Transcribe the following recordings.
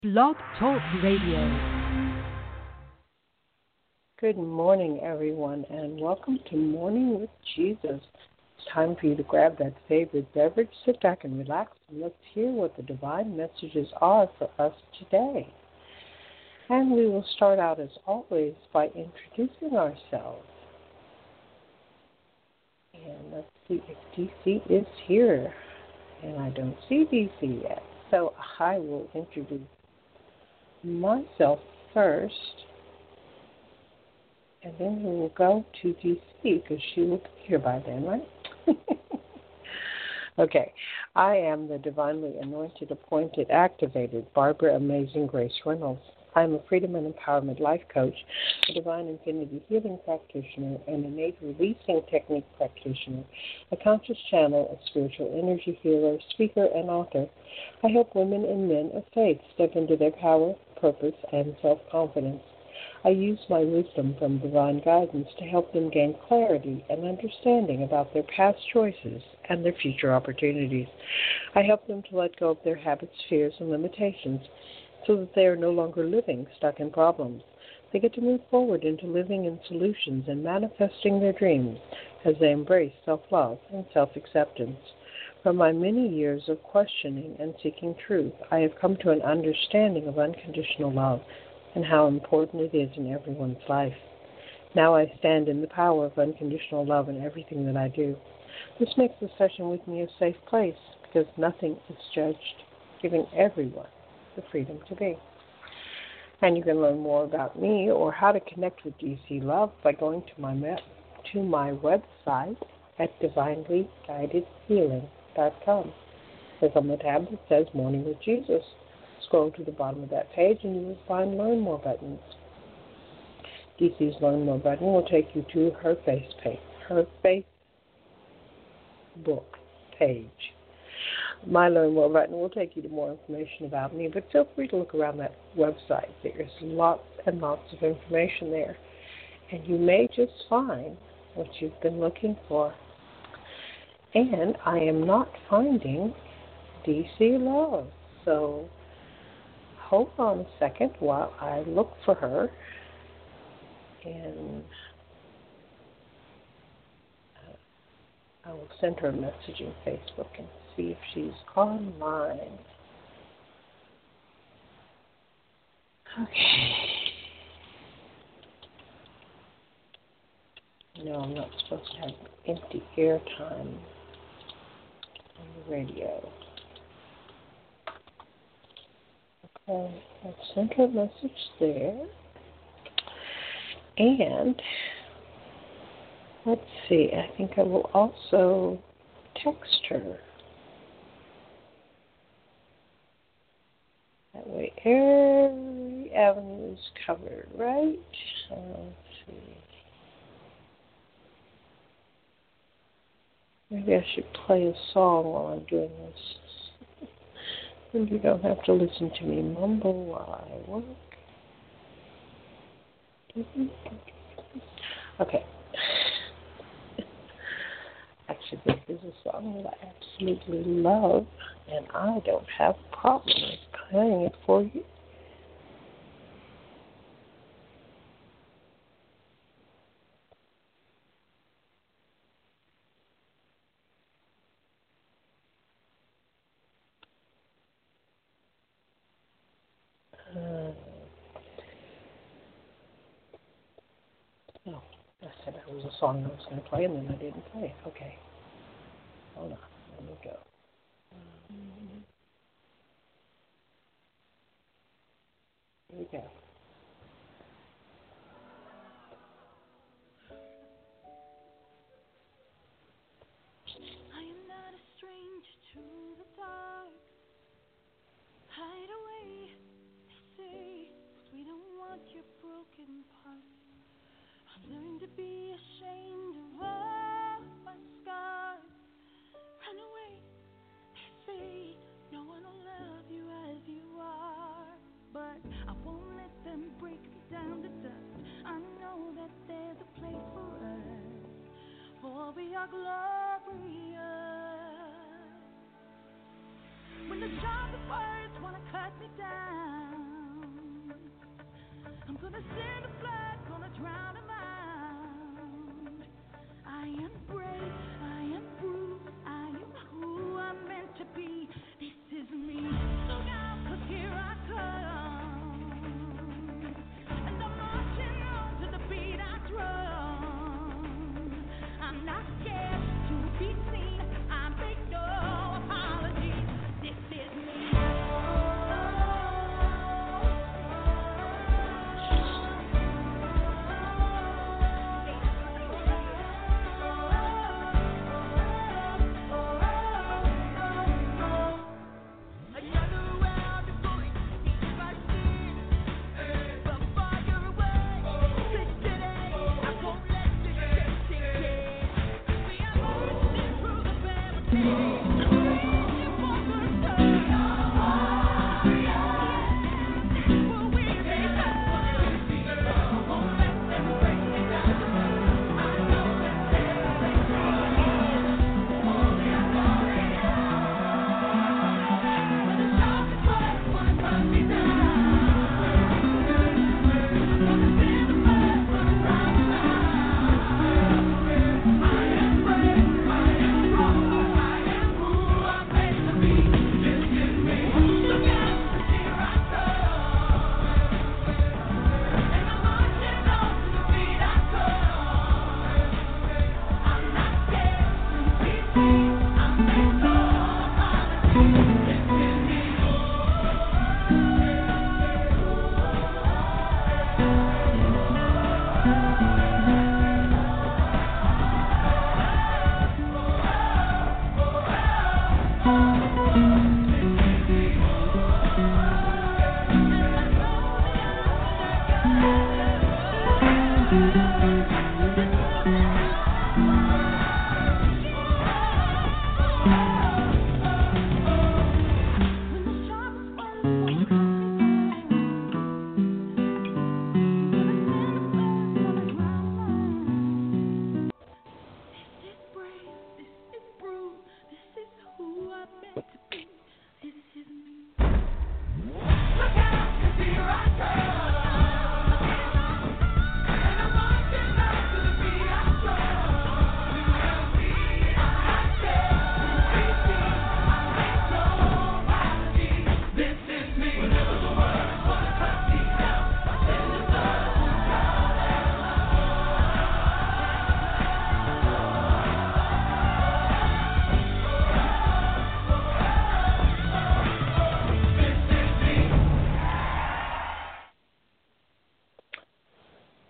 Blog Talk Radio. Good morning, everyone, and welcome to Morning with Jesus. It's time for you to grab that favorite beverage, sit back and relax, and let's hear what the divine messages are for us today. And we will start out, as always, by introducing ourselves. And let's see if DC is here. And I don't see DC yet, so I will introduce myself first. And then we will go to DC because she will be here by then, right? Okay. I am the divinely anointed, appointed, activated Barbara Amazing Grace Reynolds. I'm a freedom and empowerment life coach, a divine infinity healing practitioner, an innate releasing technique practitioner, a conscious channel, a spiritual energy healer, speaker, and author. I help women and men of faith step into their power, purpose, and self-confidence. I use my wisdom from divine guidance to help them gain clarity and understanding about their past choices and their future opportunities. I help them to let go of their habits, fears, and limitations so that they are no longer living stuck in problems. They get to move forward into living in solutions and manifesting their dreams as they embrace self-love and self-acceptance. From my many years of questioning and seeking truth, I have come to an understanding of unconditional love and how important it is in everyone's life. Now I stand in the power of unconditional love in everything that I do. This makes the session with me a safe place because nothing is judged, giving everyone the freedom to be. And you can learn more about me or how to connect with DC Love by going to my website at divinelyguidedhealing.com. Click on the tab that says Morning with Jesus. Scroll to the bottom of that page and you will find Learn More buttons. DC's Learn More button will take you to her Facebook page. My Learn More button will take you to more information about me, but feel free to look around that website. There's lots and lots of information there, and you may just find what you've been looking for. And I am not finding DC Love, so hold on a second while I look for her, and I will send her a message in Facebook and see if she's online. Okay. No, I'm not supposed to have empty airtime on the radio. Okay, I've sent her a message there. And let's see, I think I will also text her. That way every avenue is covered, right? Let's see. Maybe I should play a song while I'm doing this. And you don't have to listen to me mumble while I work. Okay. Actually, this is a song that I absolutely love, and I don't have a problem with playing it for you. No, I said that was a song I was going to play, and then I didn't play it. Okay. Hold on. Let me go. Here we go. I am not a stranger to the dark. Hide away, they say, 'cause we don't want your broken parts. I've learned to be ashamed of all my scars. Run away, they say, no one will love you as you are. But I won't let them break me down to dust. I know that there's a place for us, for we are glorious. When the sharpest words wanna cut me down,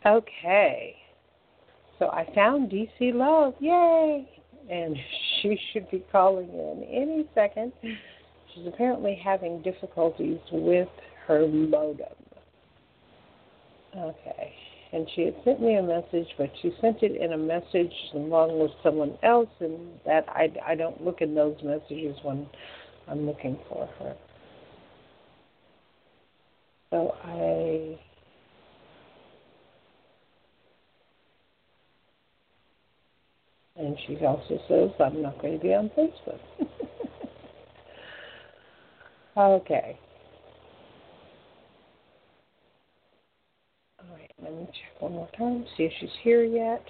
Okay. So I found DC Love. Yay! And she should be calling in any second. She's apparently having difficulties with her modem. Okay. And she had sent me a message, but she sent it in a message along with someone else, and that I don't look in those messages when I'm looking for her. So and she also says, I'm not going to be on Facebook. Okay. All right, let me check one more time, see if she's here yet.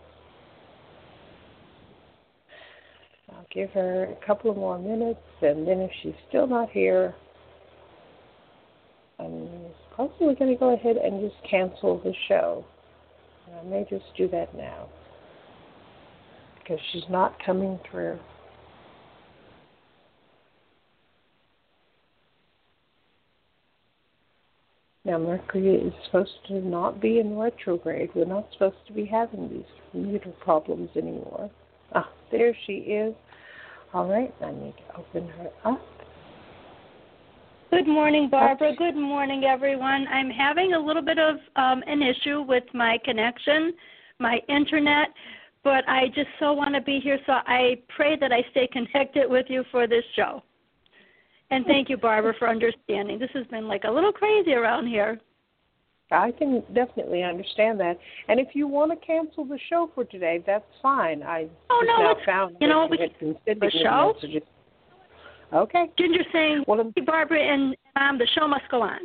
I'll give her a couple of more minutes, and then if she's still not here, I'm probably going to go ahead and just cancel the show. And I may just do that now, because she's not coming through. Now, Mercury is supposed to not be in retrograde. We're not supposed to be having these computer problems anymore. Ah, there she is. All right, I need to open her up. Good morning, Barbara. Good morning, everyone. I'm having a little bit of an issue with my connection, my internet, but I just so want to be here, so I pray that I stay connected with you for this show. And thank you, Barbara, for understanding. This has been like a little crazy around here. I can definitely understand that. And if you want to cancel the show for today, that's fine. I found you know, that you had been sending the show. Messages. Okay. Ginger saying, well, hey, Barbara and the show must go on.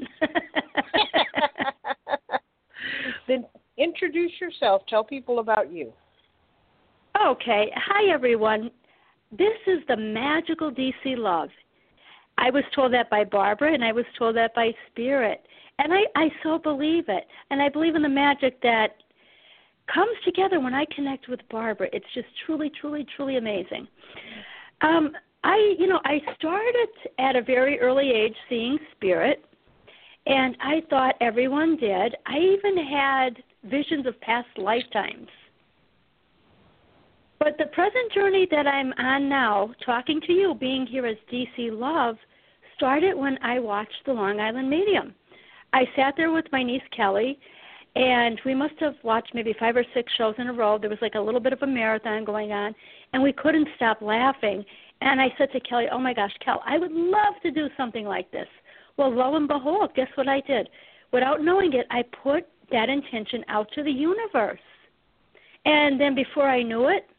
Then introduce yourself. Tell people about you. Okay. Hi, everyone. This is the magical DC Love. I was told that by Barbara, and I was told that by Spirit. And I so believe it. And I believe in the magic that comes together when I connect with Barbara. It's just truly, truly, truly amazing. I started at a very early age seeing Spirit, and I thought everyone did. I even had visions of past lifetimes. But the present journey that I'm on now, talking to you, being here as DC Love, started when I watched The Long Island Medium. I sat there with my niece Kelly, and we must have watched maybe 5 or 6 shows in a row. There was like a little bit of a marathon going on, and we couldn't stop laughing. And I said to Kelly, oh, my gosh, Kel, I would love to do something like this. Well, lo and behold, guess what I did? Without knowing it, I put that intention out to the universe. And then before I knew it,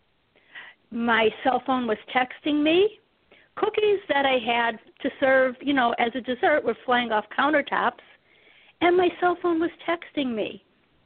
my cell phone was texting me. Cookies that I had to serve, as a dessert were flying off countertops, and my cell phone was texting me.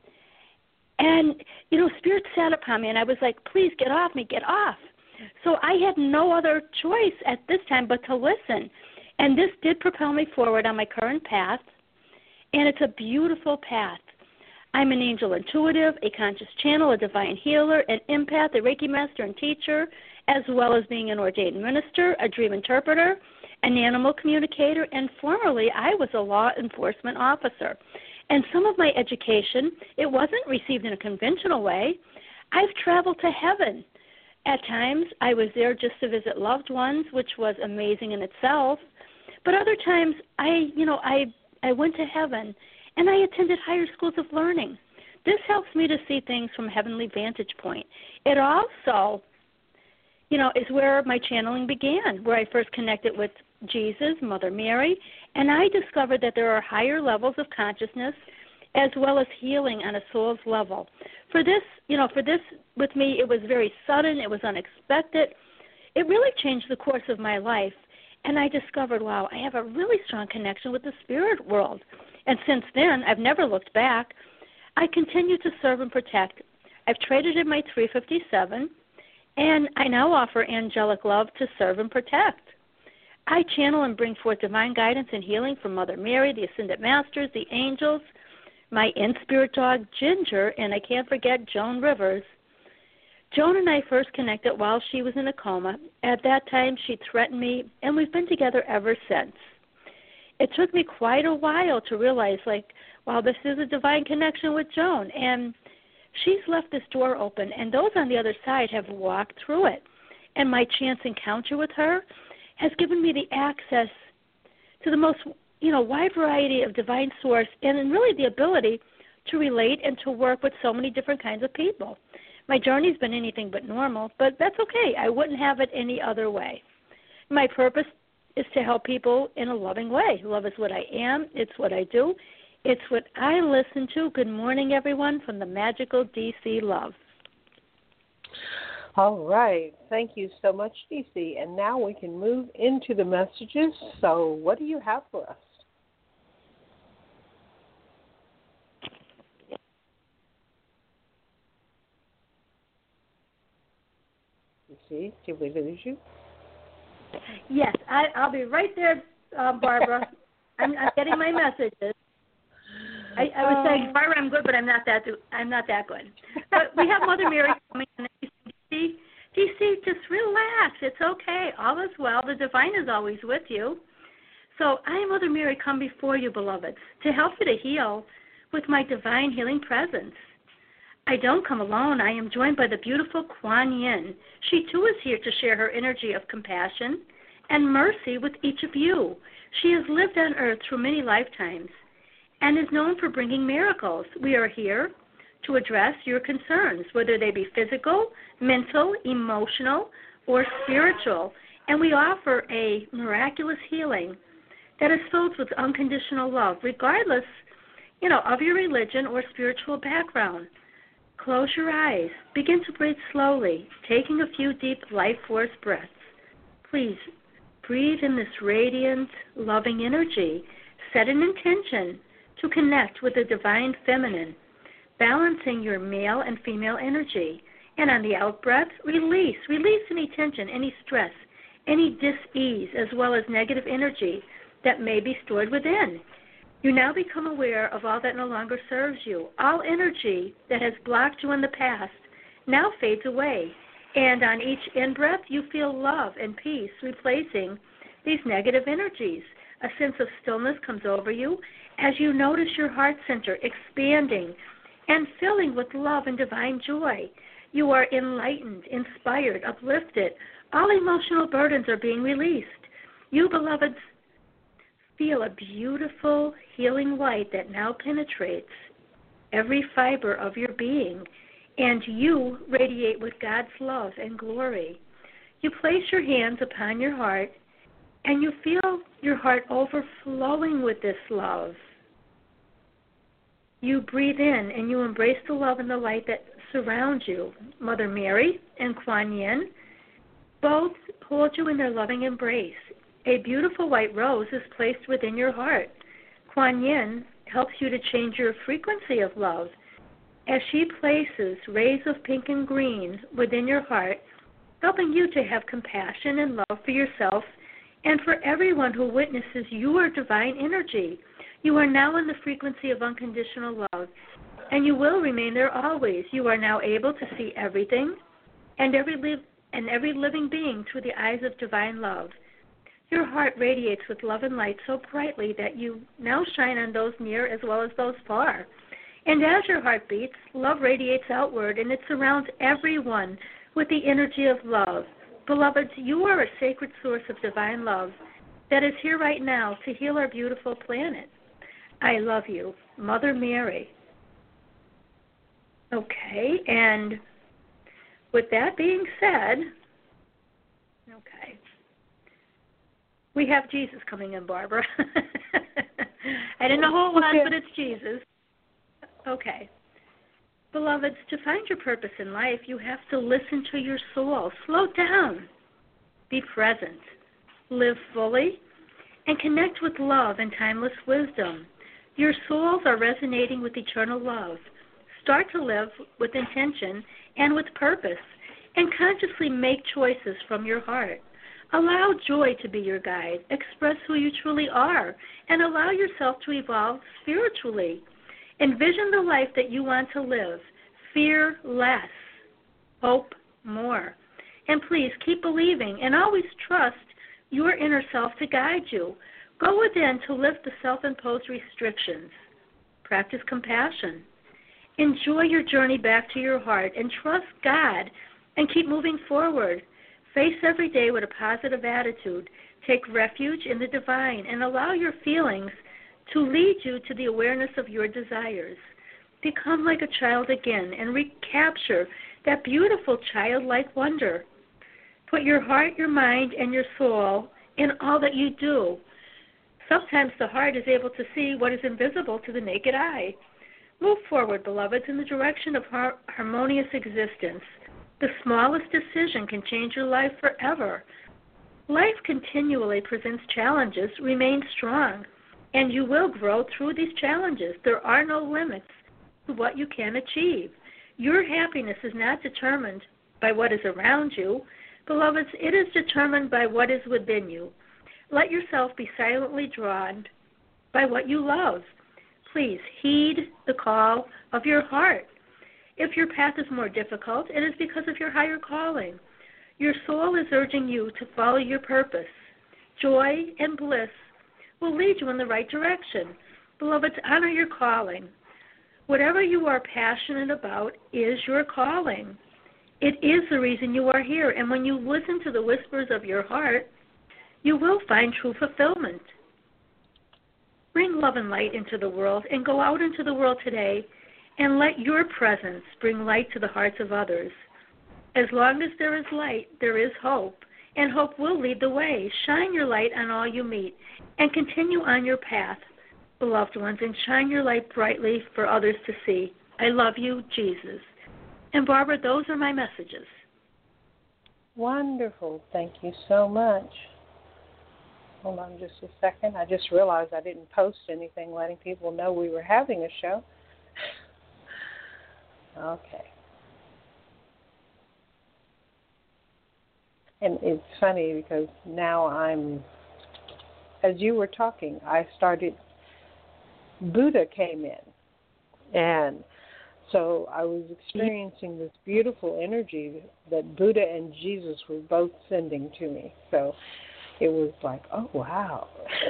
And, Spirit sat upon me, and I was like, please get off me, get off. So I had no other choice at this time but to listen. And this did propel me forward on my current path, and it's a beautiful path. I'm an angel intuitive, a conscious channel, a divine healer, an empath, a Reiki master and teacher, as well as being an ordained minister, a dream interpreter, an animal communicator, and formerly I was a law enforcement officer. And some of my education, it wasn't received in a conventional way. I've traveled to heaven. At times, I was there just to visit loved ones, which was amazing in itself. But other times, I went to heaven, and I attended higher schools of learning. This helps me to see things from a heavenly vantage point. It also, is where my channeling began, where I first connected with Jesus, Mother Mary, and I discovered that there are higher levels of consciousness as well as healing on a soul's level. For this, with me, it was very sudden. It was unexpected. It really changed the course of my life, and I discovered, wow, I have a really strong connection with the spirit world. And since then, I've never looked back. I continue to serve and protect. I've traded in my 357, and I now offer angelic love to serve and protect. I channel and bring forth divine guidance and healing from Mother Mary, the Ascended Masters, the angels, my in-spirit dog, Ginger, and I can't forget Joan Rivers. Joan and I first connected while she was in a coma. At that time, she threatened me, and we've been together ever since. it took me quite a while to realize, like, wow, this is a divine connection with Joan. And she's left this door open, and those on the other side have walked through it. And my chance encounter with her has given me the access to the most, wide variety of divine source, and really the ability to relate and to work with so many different kinds of people. My journey's been anything but normal, but that's okay. I wouldn't have it any other way. My purpose is to help people in a loving way. Love is what I am. It's what I do. It's what I listen to. Good morning, everyone, from the magical DC Love. All right. Thank you so much, DC. And now we can move into the messages. So what do you have for us? DC, did we lose you? Yes, I'll be right there, Barbara. I'm getting my messages. I was saying, Barbara, I'm good, but I'm not that good. But we have Mother Mary coming in. DC, just relax. It's okay. All is well. The divine is always with you. So I, Mother Mary, come before you, beloveds, to help you to heal with my divine healing presence. I don't come alone. I am joined by the beautiful Kuan Yin. She, too, is here to share her energy of compassion and mercy with each of you. She has lived on earth through many lifetimes and is known for bringing miracles. We are here to address your concerns, whether they be physical, mental, emotional, or spiritual, and we offer a miraculous healing that is filled with unconditional love, regardless, of your religion or spiritual background. Close your eyes. Begin to breathe slowly, taking a few deep life force breaths. Please breathe in this radiant, loving energy. Set an intention to connect with the divine feminine, balancing your male and female energy. And on the out-breath, release any tension, any stress, any dis-ease, as well as negative energy that may be stored within. You now become aware of all that no longer serves you. All energy that has blocked you in the past now fades away. And on each in-breath, you feel love and peace replacing these negative energies. A sense of stillness comes over you as you notice your heart center expanding and filling with love and divine joy. You are enlightened, inspired, uplifted. All emotional burdens are being released. You, beloveds, feel a beautiful healing light that now penetrates every fiber of your being, and you radiate with God's love and glory. You place your hands upon your heart, and you feel your heart overflowing with this love. You breathe in, and you embrace the love and the light that surrounds you. Mother Mary and Kuan Yin both hold you in their loving embrace. A beautiful white rose is placed within your heart. Kuan Yin helps you to change your frequency of love as she places rays of pink and green within your heart, helping you to have compassion and love for yourself and for everyone who witnesses your divine energy. You are now in the frequency of unconditional love, and you will remain there always. You are now able to see everything and every living being through the eyes of divine love. Your heart radiates with love and light so brightly that you now shine on those near as well as those far. And as your heart beats, love radiates outward, and it surrounds everyone with the energy of love. Beloveds, you are a sacred source of divine love that is here right now to heal our beautiful planet. I love you, Mother Mary. Okay, and with that being said, we have Jesus coming in, Barbara. I didn't know who it was, but it's Jesus. Okay. Beloveds, to find your purpose in life, you have to listen to your soul. Slow down. Be present. Live fully. And connect with love and timeless wisdom. Your souls are resonating with eternal love. Start to live with intention and with purpose, and consciously make choices from your heart. Allow joy to be your guide. Express who you truly are, and allow yourself to evolve spiritually. Envision the life that you want to live. Fear less. Hope more. And please keep believing and always trust your inner self to guide you. Go within to lift the self-imposed restrictions. Practice compassion. Enjoy your journey back to your heart and trust God and keep moving forward. Face every day with a positive attitude. Take refuge in the divine and allow your feelings to lead you to the awareness of your desires. Become like a child again and recapture that beautiful childlike wonder. Put your heart, your mind, and your soul in all that you do. Sometimes the heart is able to see what is invisible to the naked eye. Move forward, beloveds, in the direction of harmonious existence. The smallest decision can change your life forever. Life continually presents challenges. Remain strong, and you will grow through these challenges. There are no limits to what you can achieve. Your happiness is not determined by what is around you. Beloveds, it is determined by what is within you. Let yourself be silently drawn by what you love. Please heed the call of your heart. If your path is more difficult, it is because of your higher calling. Your soul is urging you to follow your purpose. Joy and bliss will lead you in the right direction. Beloveds, honor your calling. Whatever you are passionate about is your calling. It is the reason you are here, and when you listen to the whispers of your heart, you will find true fulfillment. Bring love and light into the world and go out into the world today and let your presence bring light to the hearts of others. As long as there is light, there is hope, and hope will lead the way. Shine your light on all you meet and continue on your path, beloved ones, and shine your light brightly for others to see. I love you, Jesus. And Barbara, those are my messages. Wonderful. Thank you so much. Hold on just a second. I just realized I didn't post anything letting people know we were having a show. Okay. And it's funny because now as you were talking, Buddha came in. And so I was experiencing this beautiful energy that Buddha and Jesus were both sending to me. So it was like, oh, wow.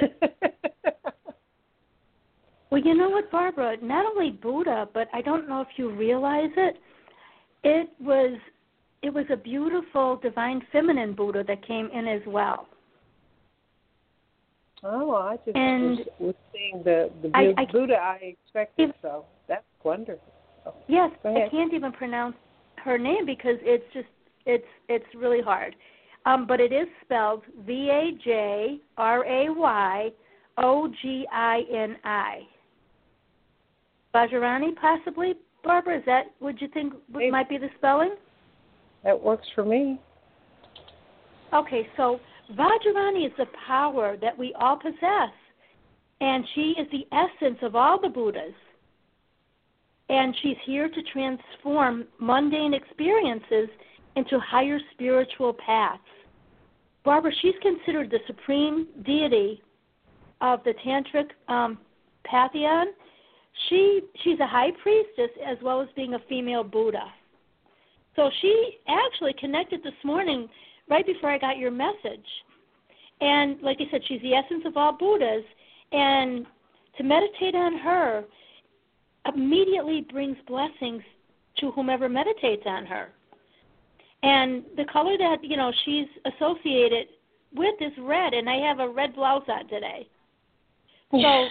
Well, you know what, Barbara? Not only Buddha, but I don't know if you realize it, it was a beautiful divine feminine Buddha that came in as well. Oh, I just was seeing the Buddha I expected, so that's wonderful. Oh, yes, I can't even pronounce her name because it's really hard. But it is spelled Vajrayogini. Vajrayani, possibly, Barbara? Is that what you think might be the spelling? That works for me. Okay, so Vajrayani is the power that we all possess, and she is the essence of all the Buddhas. And she's here to transform mundane experiences into higher spiritual paths. Barbara, she's considered the supreme deity of the Tantric pantheon. She's a high priestess as well as being a female Buddha. So she actually connected this morning right before I got your message. And like I said, she's the essence of all Buddhas. And to meditate on her immediately brings blessings to whomever meditates on her. And the color that, she's associated with is red, and I have a red blouse on today. So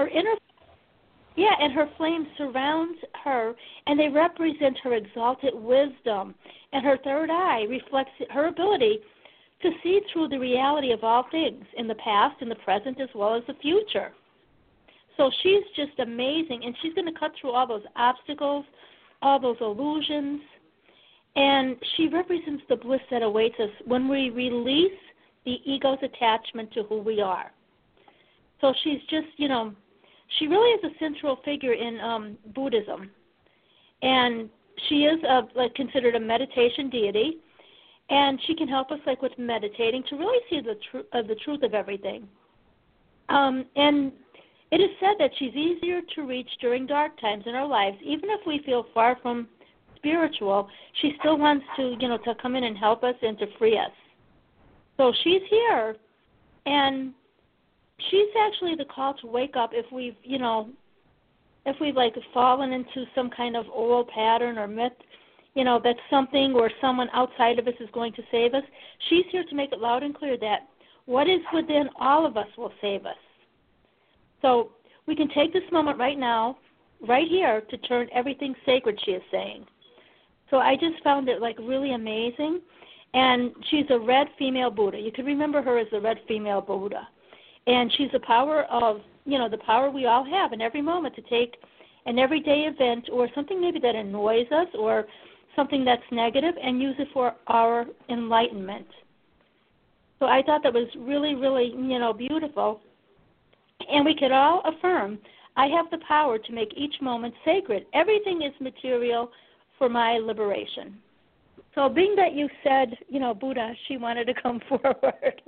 and her flames surround her, and they represent her exalted wisdom. And her third eye reflects her ability to see through the reality of all things in the past, in the present, as well as the future. So she's just amazing, and she's going to cut through all those obstacles, all those illusions, and she represents the bliss that awaits us when we release the ego's attachment to who we are. So she's just, she really is a central figure in Buddhism, and she is considered a meditation deity, and she can help us with meditating to really see the truth of everything. And it is said that she's easier to reach during dark times in our lives, even if we feel far from spiritual. She still wants to, to come in and help us and to free us. So she's here, and she's actually the call to wake up if we've, if we've like fallen into some kind of oral pattern or myth, that something or someone outside of us is going to save us. She's here to make it loud and clear that what is within all of us will save us. So we can take this moment right now, right here, to turn everything sacred, she is saying. So I just found it like really amazing. And she's a red female Buddha. You can remember her as the red female Buddha. And she's the power of, the power we all have in every moment to take an everyday event or something maybe that annoys us or something that's negative and use it for our enlightenment. So I thought that was really, really, beautiful. And we could all affirm, I have the power to make each moment sacred. Everything is material for my liberation. So being that you said, Buddha, she wanted to come forward.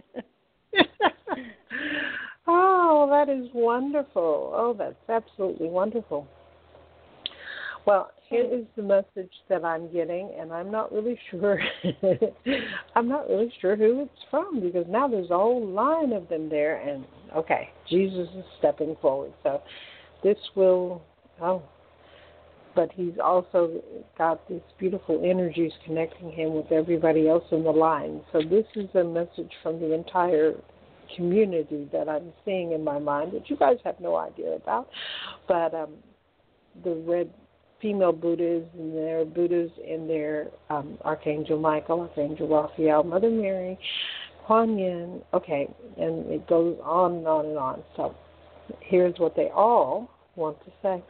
Oh, that is wonderful. Oh, that's absolutely wonderful. Well, here is the message that I'm getting, and I'm not really sure. I'm not really sure who it's from because now there's a whole line of them there, and okay, Jesus is stepping forward. So this will. But he's also got these beautiful energies connecting him with everybody else in the line. So this is a message from the entire community that I'm seeing in my mind that you guys have no idea about. But the red female Buddhas and their Buddhas and their Archangel Michael, Archangel Raphael, Mother Mary, Kuan Yin, okay, and it goes on and on and on. So here's what they all want to say.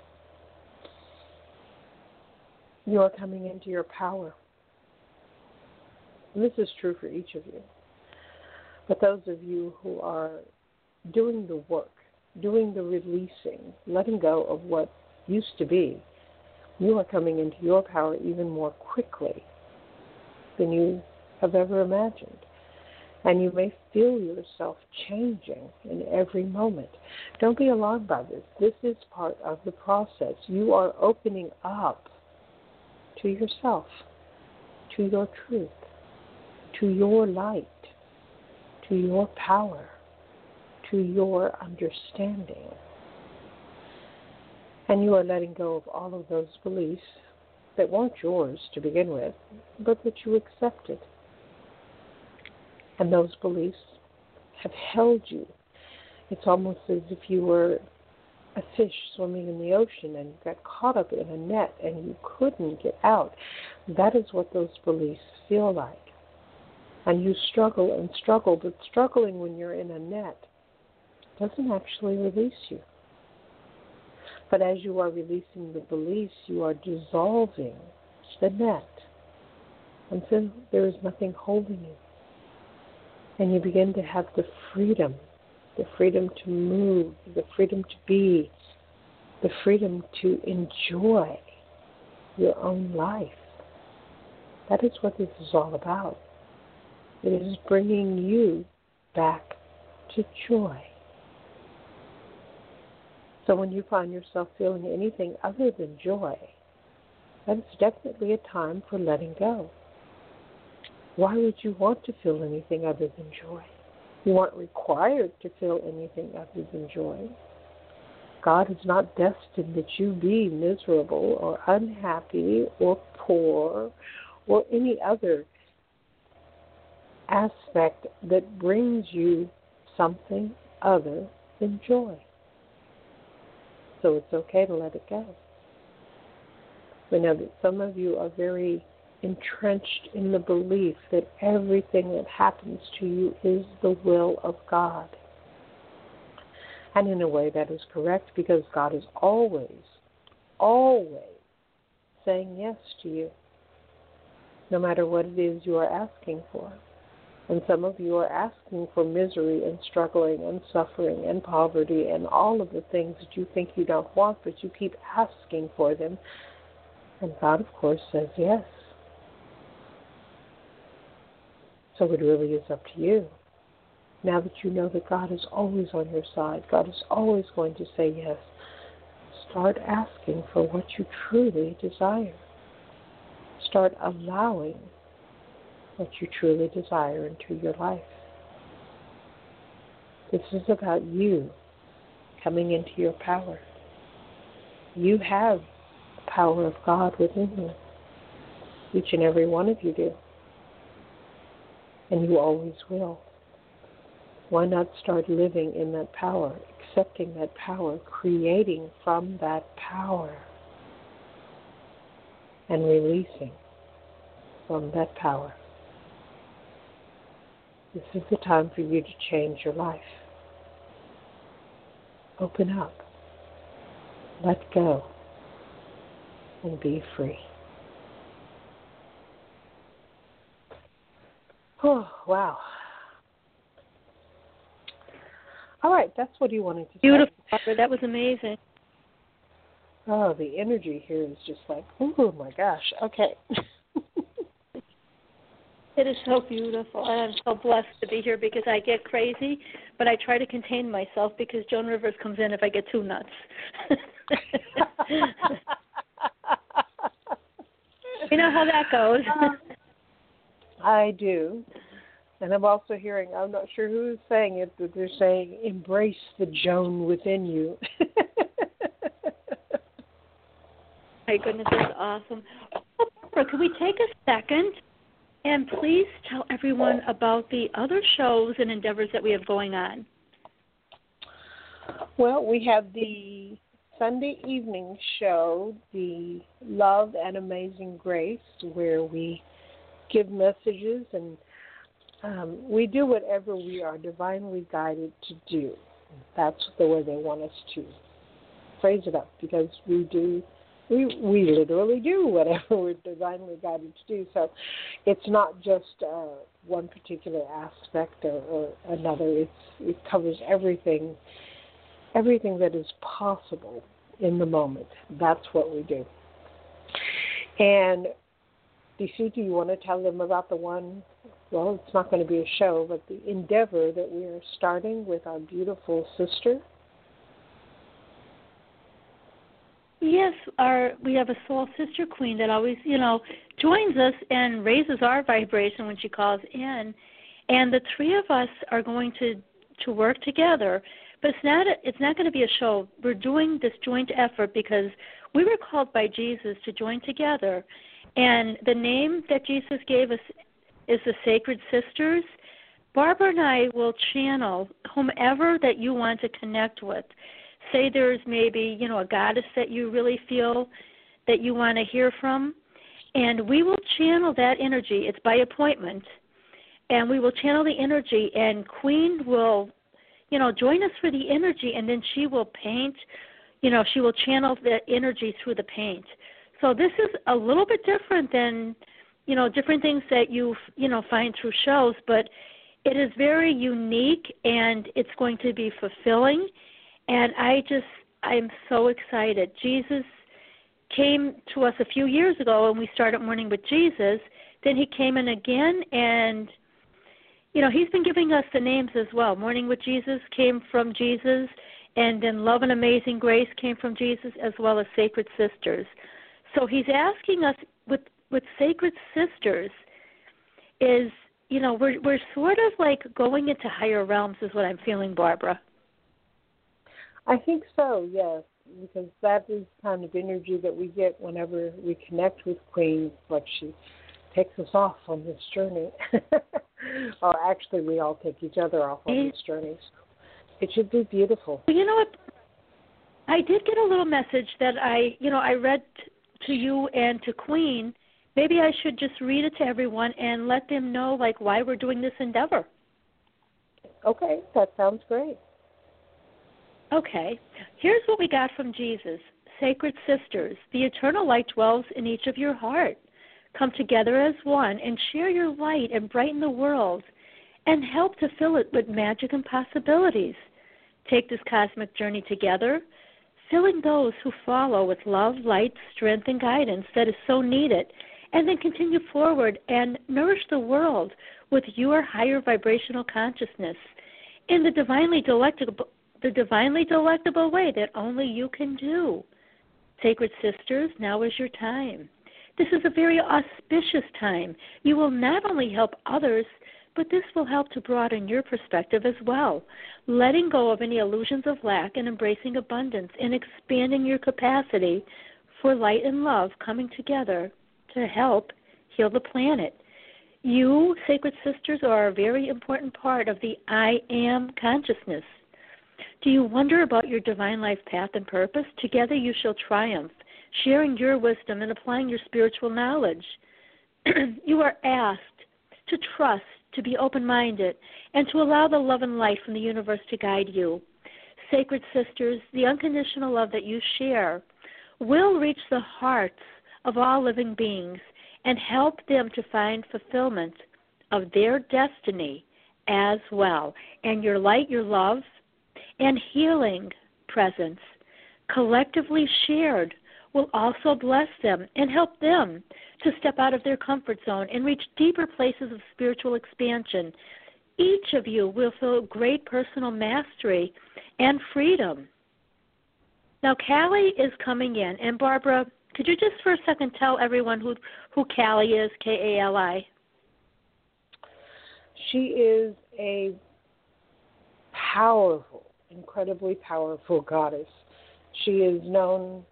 You are coming into your power. And this is true for each of you. But those of you who are doing the work, doing the releasing, letting go of what used to be, you are coming into your power even more quickly than you have ever imagined. And you may feel yourself changing in every moment. Don't be alarmed by this. This is part of the process. You are opening up to yourself, to your truth, to your light, to your power, to your understanding. And you are letting go of all of those beliefs that weren't yours to begin with, but that you accepted. And those beliefs have held you. It's almost as if you were a fish swimming in the ocean and you got caught up in a net and you couldn't get out. That is what those beliefs feel like. And you struggle and struggle, but struggling when you're in a net doesn't actually release you. But as you are releasing the beliefs, you are dissolving the net until there is nothing holding you. And you begin to have the freedom to move, the freedom to be, the freedom to enjoy your own life. That is what this is all about. It is bringing you back to joy. So when you find yourself feeling anything other than joy, that is definitely a time for letting go. Why would you want to feel anything other than joy? You aren't required to feel anything other than joy. God is not destined that you be miserable or unhappy or poor or any other aspect that brings you something other than joy. So it's okay to let it go. We know that some of you are very entrenched in the belief that everything that happens to you is the will of God. And in a way that is correct because God is always saying yes to you, no matter what it is you are asking for. And some of you are asking for misery and struggling and suffering and poverty and all of the things that you think you don't want, but you keep asking for them. And God, of course, says yes. So it really is up to you. Now that you know that God is always on your side, God is always going to say yes, start asking for what you truly desire. Start allowing what you truly desire into your life. This is about you coming into your power. You have the power of God within you. Each and every one of you do. And you always will. Why not start living in that power, accepting that power, creating from that power, and releasing from that power? This is the time for you to change your life. Open up. Let go. And be free. Oh, wow. All right, that's what you wanted to say. Beautiful, Barbara. That was amazing. Oh, the energy here is just like, oh my gosh. Okay. It is so beautiful, and I'm so blessed to be here because I get crazy, but I try to contain myself because Joan Rivers comes in if I get too nuts. You know how that goes. I do. And I'm also hearing, I'm not sure who's saying it, but they're saying, embrace the Joan within you. My goodness, that's awesome. Oh, Barbara, could we take a second and please tell everyone about the other shows and endeavors that we have going on? Well, we have the Sunday evening show, the Love and Amazing Grace, where we give messages and we do whatever we are divinely guided to do. That's the way they want us to phrase it up, because we literally do whatever we're divinely guided to do. So it's not just one particular aspect or another. It covers everything that is possible in the moment. That's what we do. And DC, do you want to tell them about the one, well, it's not going to be a show, but the endeavor that we are starting with our beautiful sister? Yes, we have a soul sister queen that always, joins us and raises our vibration when she calls in. And the three of us are going to work together. But it's not going to be a show. We're doing this joint effort because we were called by Jesus to join together. And the name that Jesus gave us is the Sacred Sisters. Barbara and I will channel whomever that you want to connect with. Say there's maybe, a goddess that you really feel that you want to hear from, and we will channel that energy. It's by appointment, and we will channel the energy, and Queen will, join us for the energy, and then she will paint, she will channel the energy through the paint. So this is a little bit different than, different things that you find through shows, but it is very unique, and it's going to be fulfilling. And I'm so excited. Jesus came to us a few years ago, and we started Morning with Jesus. Then he came in again, and, he's been giving us the names as well. Morning with Jesus came from Jesus, and then Love and Amazing Grace came from Jesus, as well as Sacred Sisters. So he's asking us with Sacred Sisters is, we're sort of like going into higher realms is what I'm feeling, Barbara. I think so, yes, because that is the kind of energy that we get whenever we connect with Queen, like she takes us off on this journey. Or actually, we all take each other off on this journey. So it should be beautiful. Well, you know what? I did get a little message that I read to you and to Queen. Maybe I should just read it to everyone and let them know, why we're doing this endeavor. Okay, that sounds great. Okay, here's what we got from Jesus. Sacred Sisters, the eternal light dwells in each of your heart. Come together as one and share your light and brighten the world and help to fill it with magic and possibilities. Take this cosmic journey together, filling those who follow with love, light, strength, and guidance that is so needed, and then continue forward and nourish the world with your higher vibrational consciousness in the divinely delectable way that only you can do. Sacred Sisters, now is your time. This is a very auspicious time. You will not only help others, but this will help to broaden your perspective as well, letting go of any illusions of lack and embracing abundance and expanding your capacity for light and love coming together to help heal the planet. You, Sacred Sisters, are a very important part of the I Am consciousness. Do you wonder about your divine life path and purpose? Together you shall triumph, sharing your wisdom and applying your spiritual knowledge. You are asked to trust, to be open-minded, and to allow the love and light from the universe to guide you. Sacred Sisters, the unconditional love that you share will reach the hearts of all living beings and help them to find fulfillment of their destiny as well. And your light, your love, and healing presence, collectively shared, will also bless them and help them to step out of their comfort zone and reach deeper places of spiritual expansion. Each of you will feel great personal mastery and freedom. Now, Callie is coming in, and Barbara, could you just for a second tell everyone who Callie is, Kali? She is a powerful, incredibly powerful goddess. She is known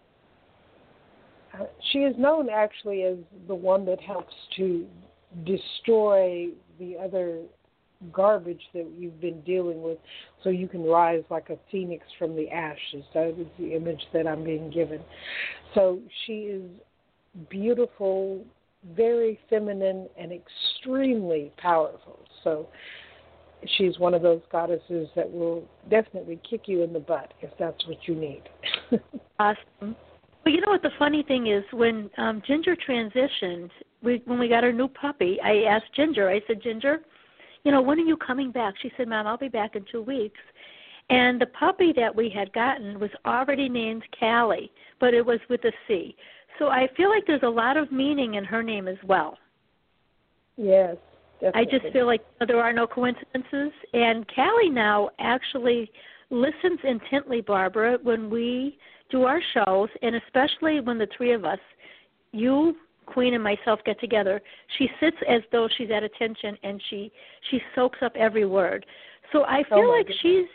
actually as the one that helps to destroy the other garbage that you've been dealing with so you can rise like a phoenix from the ashes. That is the image that I'm being given. So she is beautiful, very feminine, and extremely powerful. So she's one of those goddesses that will definitely kick you in the butt if that's what you need. Awesome. Well, you know what the funny thing is, when Ginger transitioned, when we got our new puppy, I asked Ginger, I said, Ginger, when are you coming back? She said, Mom, I'll be back in 2 weeks. And the puppy that we had gotten was already named Callie, but it was with a C. So I feel like there's a lot of meaning in her name as well. Yes, definitely. I just feel like there are no coincidences. And Callie now actually listens intently, Barbara, when we do our shows, and especially when the three of us, you, Queen, and myself get together, she sits as though she's at attention, and she soaks up every word. So I feel like she's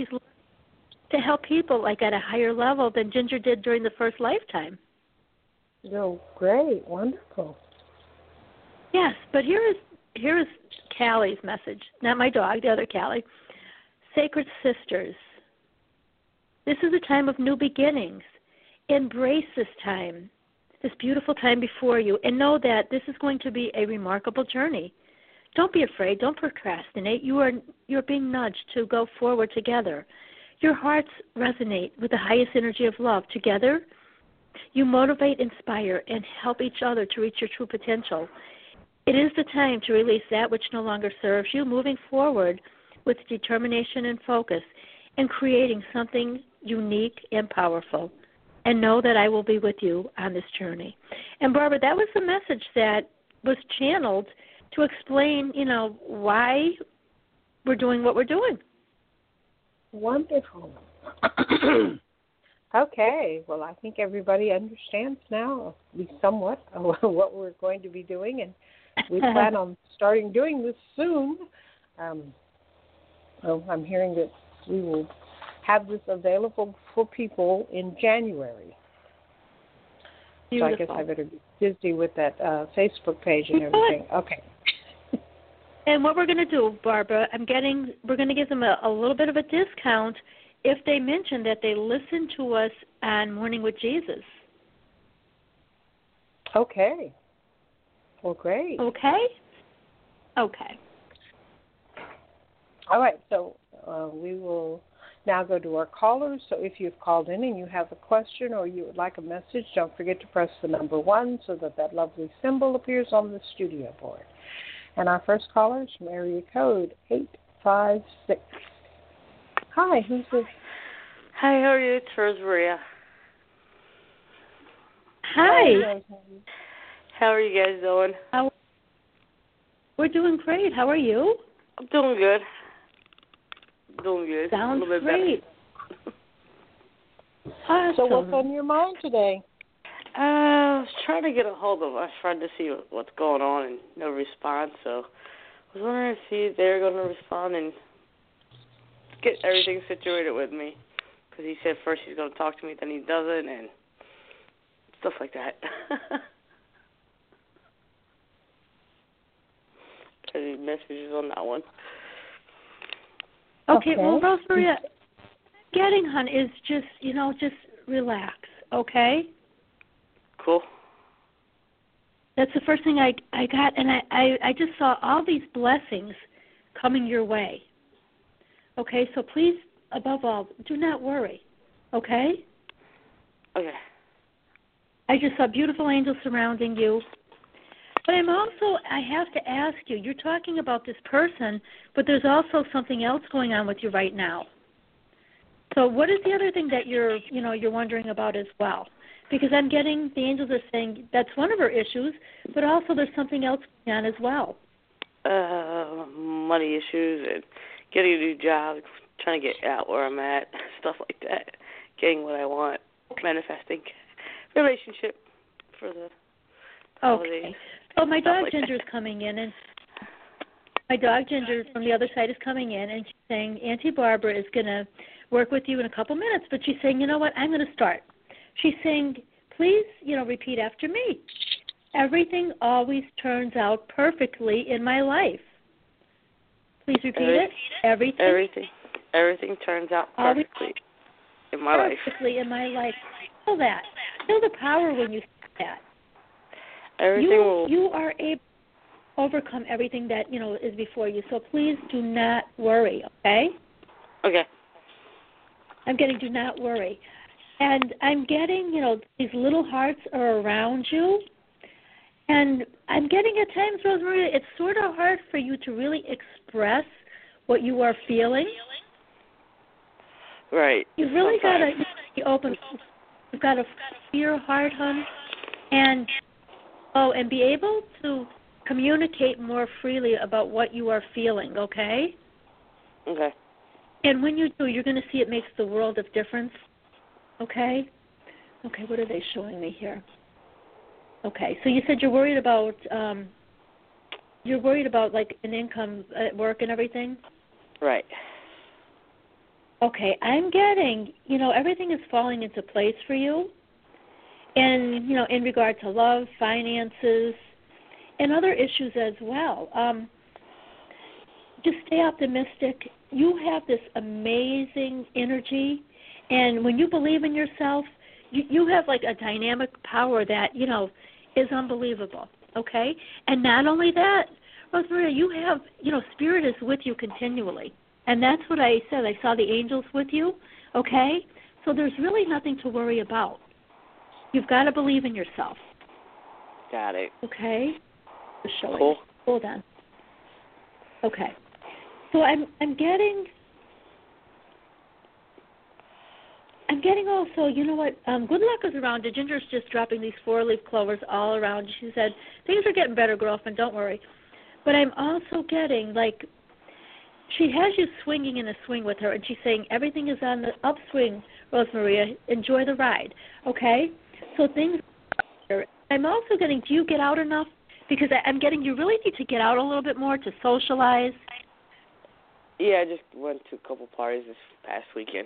to help people like at a higher level than Ginger did during the first lifetime. Oh, great, wonderful. Yes, but here is Callie's message, not my dog, the other Callie. Sacred Sisters, this is a time of new beginnings. Embrace this time, this beautiful time before you, and know that this is going to be a remarkable journey. Don't be afraid. Don't procrastinate. You're being nudged to go forward together. Your hearts resonate with the highest energy of love. Together, you motivate, inspire, and help each other to reach your true potential. It is the time to release that which no longer serves you, moving forward with determination and focus, and creating something unique and powerful. And know that I will be with you on this journey. And Barbara, that was the message that was channeled to explain, why we're doing what we're doing. Wonderful. Okay, well, I think everybody understands now, at least somewhat, what we're going to be doing, and we plan on starting doing this soon. So I'm hearing that we will have this available for people in January. Beautiful. So I guess I better be busy with that Facebook page and everything. Okay. And what we're going to do, Barbara, we're going to give them a little bit of a discount if they mention that they listen to us on Morning with Jesus. Okay. Well, great. Okay? Okay. All right, so we will now go to our callers. So if you've called in and you have a question or you would like a message, don't forget to press the number 1 so that lovely symbol appears on the studio board. And our first caller is from area code 856. Hi, who's this? Hi, how are you? It's Rosemary. Hi. How are you guys doing? We're doing great. How are you? I'm doing good. Sounds a little bit great. Better. So what's on your mind today? I was trying to get a hold of my friend to see what's going on and no response, so was wondering if they're going to respond and get everything situated with me. Because he said first he's going to talk to me, then he doesn't, and stuff like that. Any messages on that one? Okay. Well, Rosemaria, getting, hon, is just, just relax, okay? Cool. That's the first thing I got, and I just saw all these blessings coming your way. Okay, so please, above all, do not worry, okay? Okay. I just saw beautiful angels surrounding you. But I have to ask you, you're talking about this person, but there's also something else going on with you right now. So what is the other thing that you're wondering about as well? Because I'm getting, the angels are saying that's one of her issues, but also there's something else going on as well. Money issues and getting a new job, trying to get out where I'm at, stuff like that. Getting what I want, manifesting. Relationship for the holidays. Okay. So my dog like Ginger's coming in, and my dog Ginger from the other side is coming in, and she's saying Auntie Barbara is going to work with you in a couple minutes, but she's saying, you know what, I'm going to start. She's saying, please, repeat after me. Everything always turns out perfectly in my life. Please repeat it. Everything turns out perfectly in my life. Perfectly in my life. Feel that. Feel the power when you say that. You are able to overcome everything that, is before you. So please do not worry, okay? Okay. I'm getting do not worry. And I'm getting, these little hearts are around you. And I'm getting at times, Rosemaria, it's sort of hard for you to really express what you are feeling. Right. You've really got to be open. You've got to feel your heart, hon, and be able to communicate more freely about what you are feeling, okay? Okay. And when you do, you're going to see it makes the world of difference, okay? Okay, what are they showing me here? Okay, so you said you're worried about like an income at work and everything? Right. Okay, I'm getting, everything is falling into place for you. And, in regard to love, finances, and other issues as well. Just stay optimistic. You have this amazing energy, and when you believe in yourself, you have like a dynamic power that, is unbelievable, okay? And not only that, Rosemaria, you have, Spirit is with you continually. And that's what I said. I saw the angels with you, okay? So there's really nothing to worry about. You've got to believe in yourself. Got it. Okay? Cool. Hold on. Okay. So I'm getting also, you know what, good luck is around you. Ginger's just dropping these 4-leaf clovers all around. She said, things are getting better, girlfriend, don't worry. But I'm also getting, like, she has you swinging in a swing with her, and she's saying everything is on the upswing, Rosemaria. Enjoy the ride, okay? So things are. I'm also getting, do you get out enough? Because I'm getting you really need to get out a little bit more to socialize. Yeah, I just went to a couple parties this past weekend.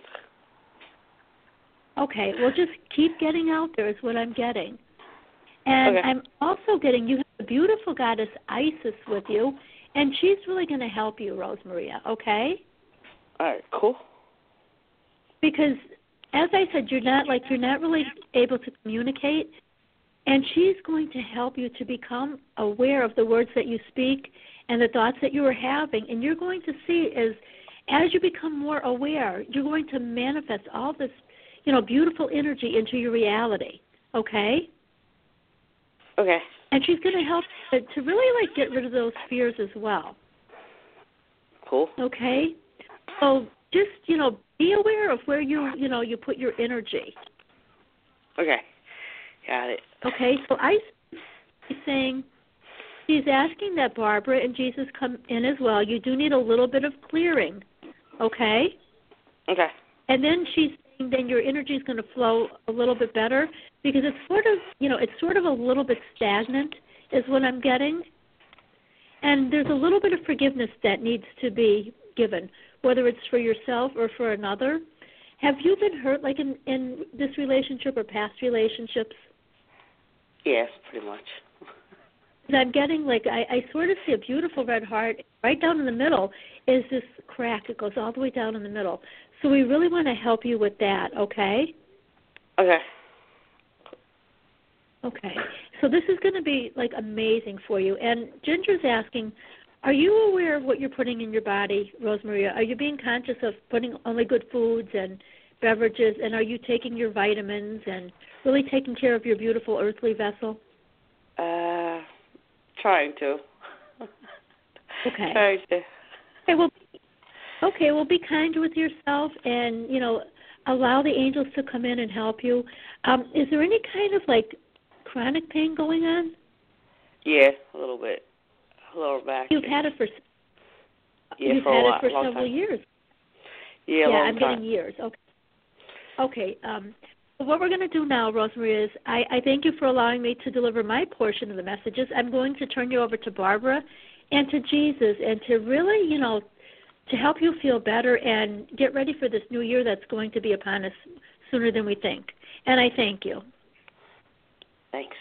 Okay, well, just keep getting out there is what I'm getting. And okay. I'm also getting, you have the beautiful goddess Isis with you, and she's really going to help you, Rosemaria, okay? All right, cool. Because, as I said, you're not really able to communicate, and she's going to help you to become aware of the words that you speak and the thoughts that you are having. And you're going to see as you become more aware, you're going to manifest all this, beautiful energy into your reality, okay? Okay. And she's going to help to really, get rid of those fears as well. Cool. Okay? So just, be aware of where you put your energy. Okay. Got it. Okay, so I is saying she's asking that Barbara and Jesus come in as well. You do need a little bit of clearing, okay? Okay. And then she's saying then your energy is going to flow a little bit better because it's sort of, it's sort of a little bit stagnant is what I'm getting. And there's a little bit of forgiveness that needs to be given, whether it's for yourself or for another. Have you been hurt, like in this relationship or past relationships? Yes, pretty much. I'm getting, like, I sort of see a beautiful red heart. Right down in the middle is this crack. It goes all the way down in the middle. So we really want to help you with that, okay? Okay. Okay. So this is going to be, like, amazing for you. And Ginger's asking, are you aware of what you're putting in your body, Rosemaria? Are you being conscious of putting only good foods and beverages, and are you taking your vitamins and really taking care of your beautiful earthly vessel? Trying to. Okay. Trying to. Well, be kind with yourself and, allow the angels to come in and help you. Is there any kind of, like, chronic pain going on? Yeah, a little bit. Lower back. You've had it for several years. Yeah, I'm getting years. Okay. What we're going to do now, Rosemaria, is I thank you for allowing me to deliver my portion of the messages. I'm going to turn you over to Barbara and to Jesus and to really, to help you feel better and get ready for this new year that's going to be upon us sooner than we think. And I thank you. Thanks.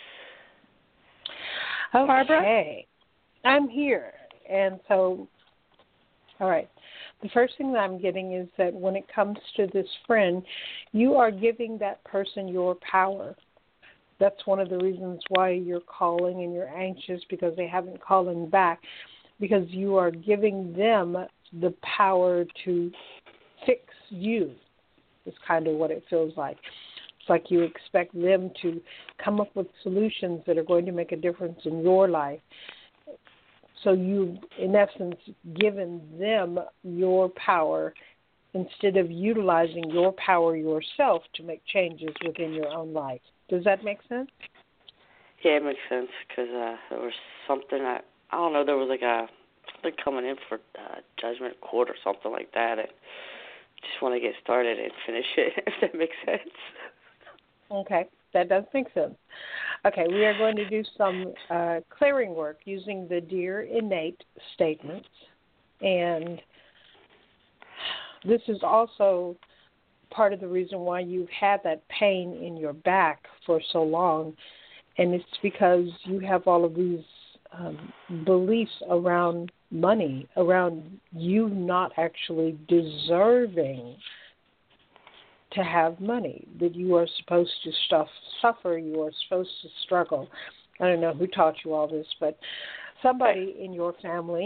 Okay. Barbara? I'm here. And so, all right. The first thing that I'm getting is that when it comes to this friend, you are giving that person your power. That's one of the reasons why you're calling and you're anxious because they haven't called back, because you are giving them the power to fix you is kind of what it feels like. It's like you expect them to come up with solutions that are going to make a difference in your life. So you've, in essence, given them your power instead of utilizing your power yourself to make changes within your own life. Does that make sense? Yeah, it makes sense because there was something, I don't know, there was like something coming in for judgment court or something like that. And just want to get started and finish it, if that makes sense. Okay, that does make sense. Okay, we are going to do some clearing work using the Dear Innate statements. And this is also part of the reason why you've had that pain in your back for so long. And it's because you have all of these beliefs around money, around you not actually deserving to have money, that you are supposed to suffer, you are supposed to struggle. I don't know who taught you all this, but somebody in your family,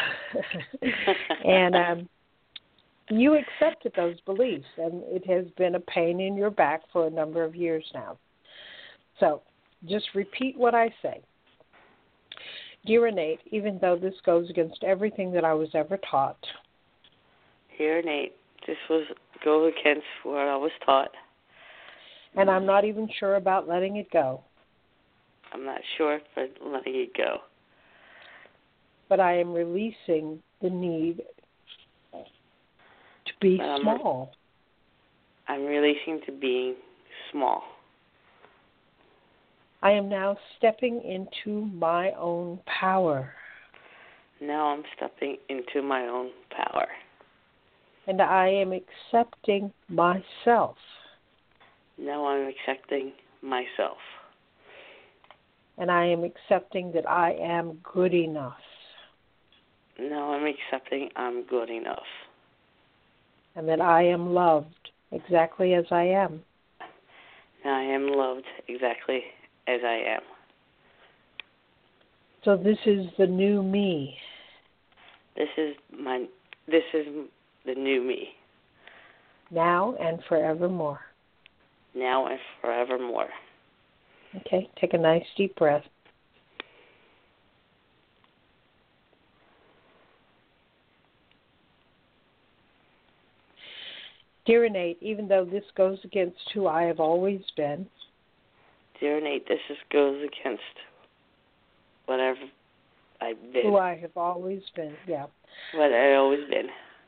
and you accepted those beliefs, and it has been a pain in your back for a number of years now. So just repeat what I say. Dear Innate, even though this goes against everything that I was ever taught. Dear Innate, this goes against what I was taught. And I'm not even sure about letting it go. I'm not sure if I'm letting it go. But I am releasing the need to be small. I'm releasing to being small. I am now stepping into my own power. Now I'm stepping into my own power. And I am accepting myself. Now I'm accepting myself. And I am accepting that I am good enough. Now I'm accepting I'm good enough. And that I am loved exactly as I am. Now I am loved exactly as I am. So this is the new me. This is the new me. Now and forevermore. Now and forevermore. Okay, take a nice deep breath. Dear Innate, even though this goes against who I have always been. Dear Innate, this goes against whatever I've been. Who I have always been, yeah. What I've always been.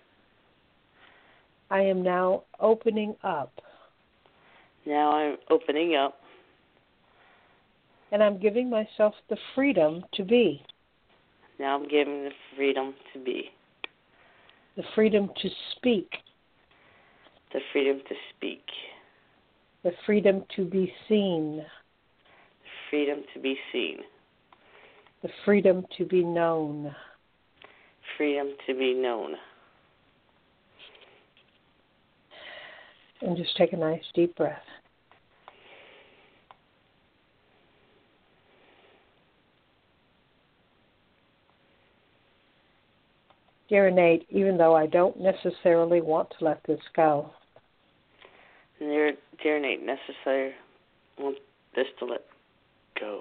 I am now opening up. Now I'm opening up. And I'm giving myself the freedom to be. Now I'm given the freedom to be. The freedom to speak. The freedom to speak. The freedom to be seen. The freedom to be seen. The freedom to be known. Freedom to be known. And just take a nice deep breath. Dear Nate, even though I don't necessarily want to let this go, Dear Nate, necessary want this to let go.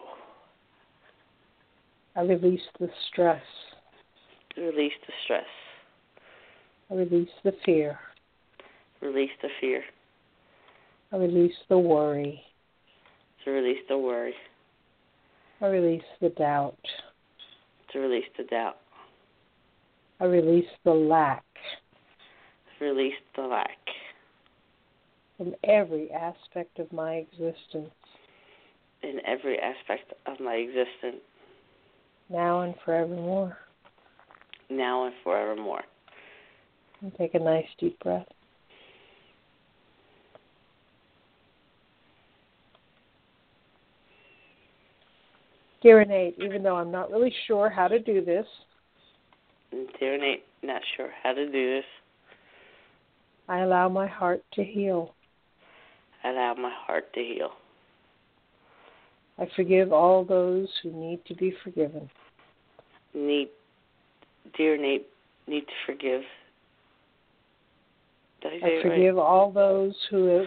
I release the stress. Release the stress. I release the fear. Release the fear. I release the worry. To release the worry. I release the doubt. To release the doubt. I release the lack. To release the lack. From every aspect of my existence. In every aspect of my existence. Now and forevermore. Now and forevermore. And take a nice deep breath. Dear Nate, even though I'm not really sure how to do this, Dear Nate, not sure how to do this, I allow my heart to heal. I allow my heart to heal. I forgive all those who need to be forgiven. Dear Nate, need to forgive. Did I say I forgive all those who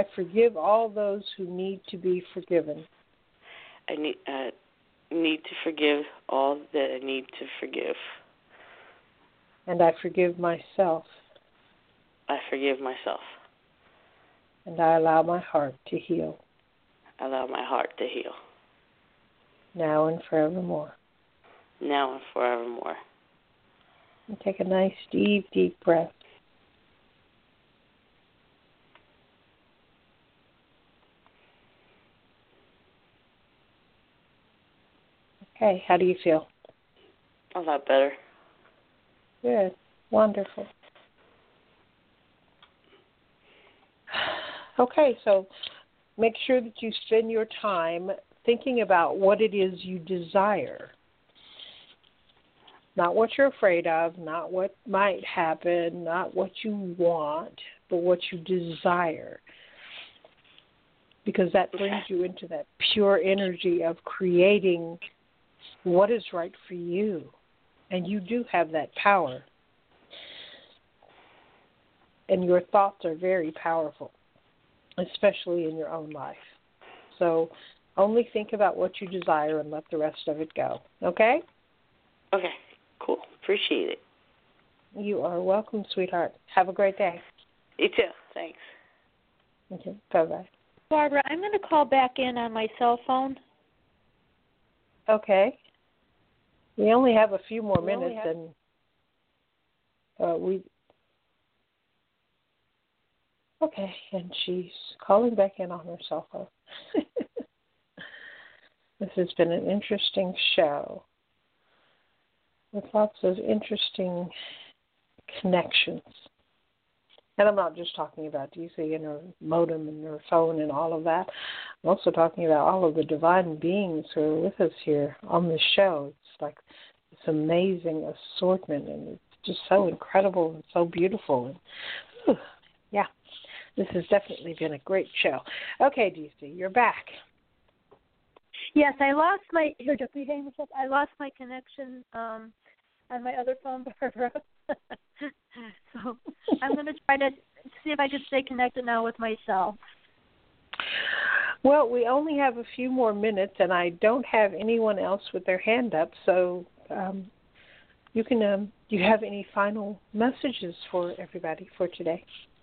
need to be forgiven. I need to forgive all that I need to forgive. And I forgive myself. I forgive myself. And I allow my heart to heal. I allow my heart to heal. Now and forevermore. Now and forevermore. And take a nice deep, deep breath. Okay, how do you feel? A lot better. Good. Wonderful. Okay, so make sure that you spend your time thinking about what it is you desire. Not what you're afraid of, not what might happen, not what you want, but what you desire. Because that brings you into that pure energy of creating what is right for you. And you do have that power. And your thoughts are very powerful, especially in your own life. So only think about what you desire and let the rest of it go. Okay? Okay, cool. Appreciate it. You are welcome, sweetheart. Have a great day. You too. Thanks. Okay, bye-bye. Barbara, I'm going to call back in on my cell phone. Okay. We only have a few more minutes, and Okay, and she's calling back in on her cell phone. This has been an interesting show with lots of interesting connections. And I'm not just talking about DC and her modem and her phone and all of that. I'm also talking about all of the divine beings who are with us here on the show. It's like this amazing assortment, and it's just so incredible and so beautiful. And yeah, this has definitely been a great show. Okay, DC, you're back. Yes, I lost my connection on my other phone, Barbara. So I'm going to try to see if I can stay connected now with myself. Well, we only have a few more minutes, and I don't have anyone else with their hand up, so you can. Do you have any final messages for everybody for today?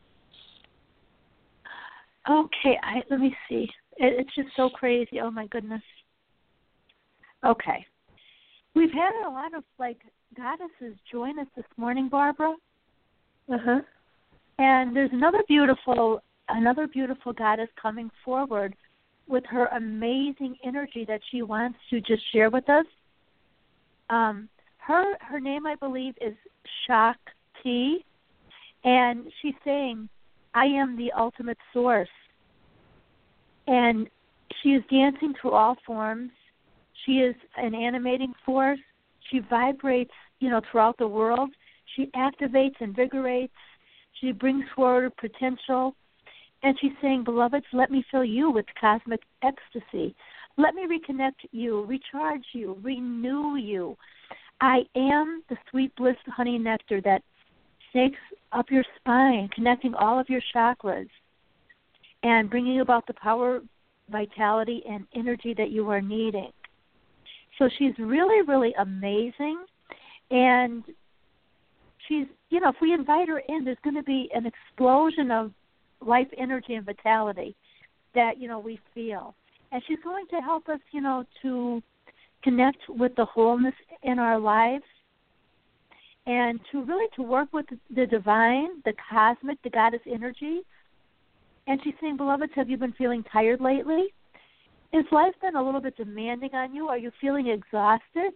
Okay, let me see. It's just so crazy. Oh, my goodness. Okay. We've had a lot of, goddesses join us this morning, Barbara. Uh-huh. And there's another beautiful goddess coming forward with her amazing energy that she wants to just share with us. her name, I believe, is Shakti, and she's saying, I am the ultimate source. And she is dancing through all forms. She is an animating force. She vibrates, throughout the world. She activates, invigorates. She brings forward potential. And she's saying, beloveds, let me fill you with cosmic ecstasy. Let me reconnect you, recharge you, renew you. I am the sweet bliss honey nectar that snakes up your spine, connecting all of your chakras and bringing about the power, vitality, and energy that you are needing. So she's really, really amazing. And she's, if we invite her in, there's going to be an explosion of life energy and vitality that, we feel. And she's going to help us, to connect with the wholeness in our lives and to work with the divine, the cosmic, the goddess energy. And she's saying, beloveds, have you been feeling tired lately? Has life been a little bit demanding on you? Are you feeling exhausted?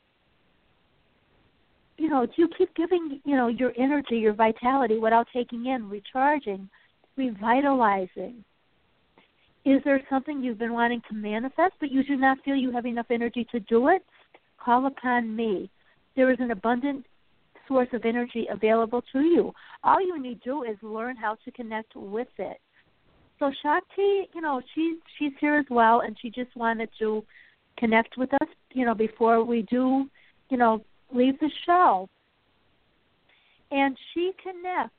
Do you keep giving, your energy, your vitality without taking in, recharging, revitalizing? Is there something you've been wanting to manifest, but you do not feel you have enough energy to do it? Call upon me. There is an abundant source of energy available to you. All you need to do is learn how to connect with it. So Shakti, she's here as well, and she just wanted to connect with us, before we do, leave the show. And she connects,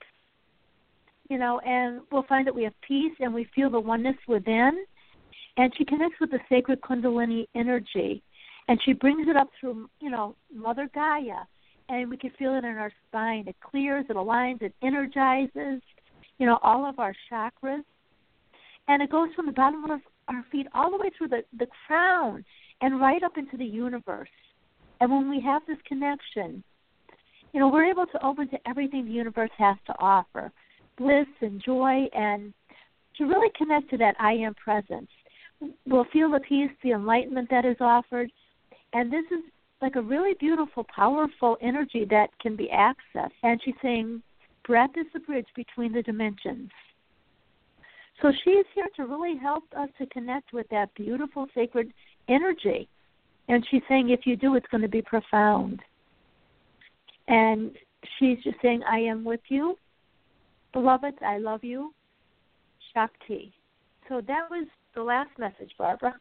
and we'll find that we have peace and we feel the oneness within. And she connects with the sacred Kundalini energy. And she brings it up through, Mother Gaia. And we can feel it in our spine. It clears, it aligns, it energizes, all of our chakras. And it goes from the bottom of our feet all the way through the crown and right up into the universe. And when we have this connection, we're able to open to everything the universe has to offer, bliss and joy, and to really connect to that I am presence. We'll feel the peace, the enlightenment that is offered. And this is like a really beautiful, powerful energy that can be accessed. And she's saying, breath is the bridge between the dimensions. So she's here to really help us to connect with that beautiful, sacred energy. And she's saying, if you do, it's going to be profound. And she's just saying, I am with you. Beloved, I love you. Shakti. So that was the last message, Barbara.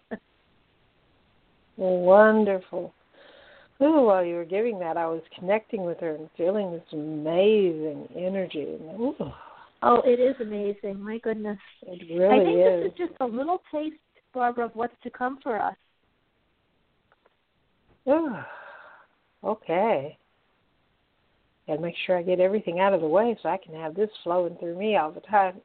Wonderful. Ooh, while you were giving that, I was connecting with her and feeling this amazing energy. Ooh. Oh, it is amazing. My goodness. It really I think is. This is just a little taste, Barbara, of what's to come for us. Ooh. Okay. Got to make sure I get everything out of the way so I can have this flowing through me all the time.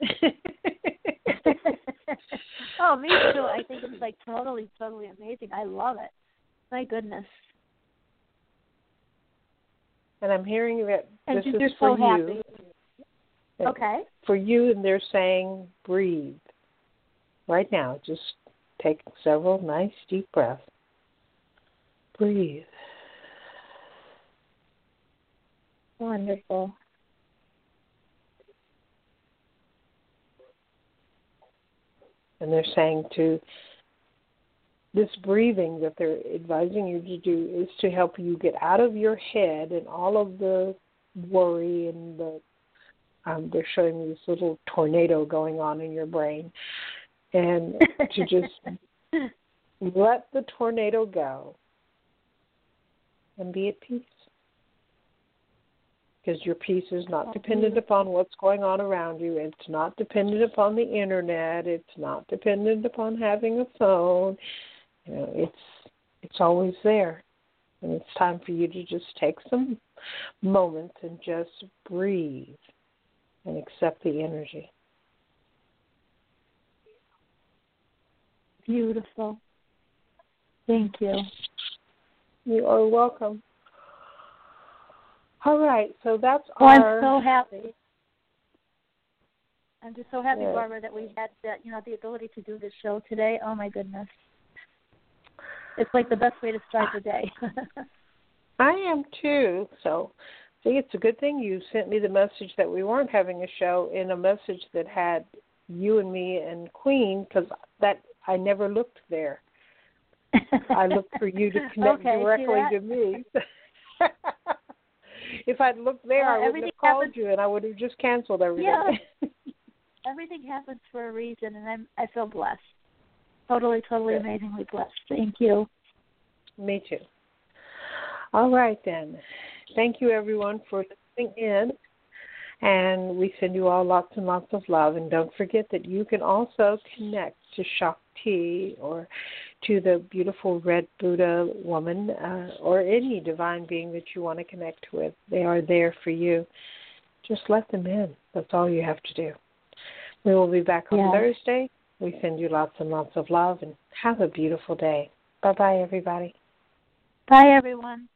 Oh, me too. I think it's like totally, totally amazing. I love it. My goodness. And I'm hearing that and this is you're for so you. Happy. Okay. For you, and they're saying breathe. Right now, just take several nice deep breaths. Breathe. Wonderful. And they're saying to this breathing that they're advising you to do is to help you get out of your head and all of the worry and the they're showing me this little tornado going on in your brain, and to just let the tornado go and be at peace. Because your peace is not dependent upon what's going on around you. It's not dependent upon the internet. It's not dependent upon having a phone. It's always there. And it's time for you to just take some moments and just breathe and accept the energy. Beautiful. Thank you. You are welcome. All right, so that's I'm our... so happy. I'm just so happy, Barbara, that we had the ability to do this show today. Oh, my goodness. It's like the best way to start the day. I am too. So, see, it's a good thing you sent me the message that we weren't having a show in a message that had you and me and Queen, because that I never looked there. I looked for you to connect directly to me. If I'd looked there, I wouldn't have called you, and I would have just canceled everything. Yeah. Everything happens for a reason, and I feel blessed. Totally amazingly blessed. Thank you. Me too. All right, then. Thank you, everyone, for listening in. And we send you all lots and lots of love. And don't forget that you can also connect to Shakti or to the beautiful Red Buddha woman or any divine being that you want to connect with. They are there for you. Just let them in. That's all you have to do. We will be back on Thursday. We send you lots and lots of love, and have a beautiful day. Bye-bye, everybody. Bye, everyone.